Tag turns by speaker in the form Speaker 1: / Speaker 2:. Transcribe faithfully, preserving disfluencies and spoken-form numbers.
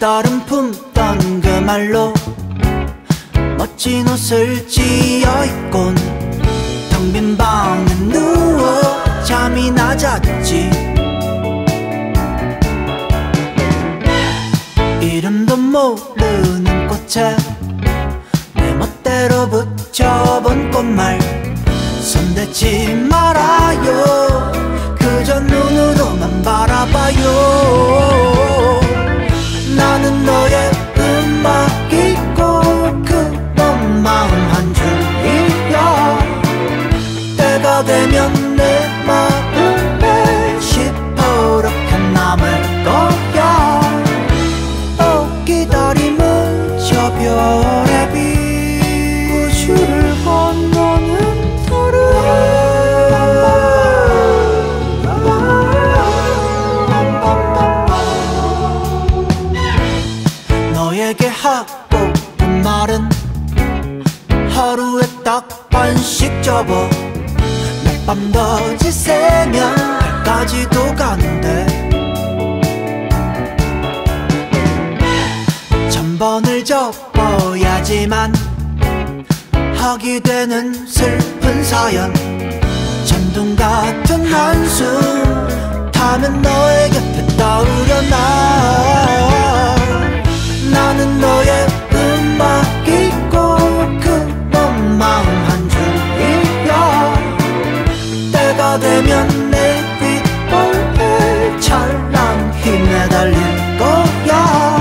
Speaker 1: 딸은 품던 그 말로 멋진 옷을 지어입곤 텅 빈 방에 누워 잠이 낮았지. 이름도 모르는 꽃에 내 멋대로 붙여본 꽃말. 손대지 말아요, 그저 눈으로만 바라봐요. 나는 너의 음악이고 그런 마음 한 줄이야. 때가 되면 내 마음에 시퍼렇게 남을 거야. 어, 기다림은 저 별의 빛. 우주를 건너는 달은 너에게 하고픈 말은 하루에 딱 번씩 접어. 몇 밤 더 지새면 달까지도 가는데 천 번을 접어야지만 하게 되는 슬픈 사연. 전동 같은 한숨 타면 너의 곁에 떠오르나. 나는 너의 음악이고 그런 마음 한 줄이야. 때가 되면 내 귓볼에 찬란히 매달릴 거야.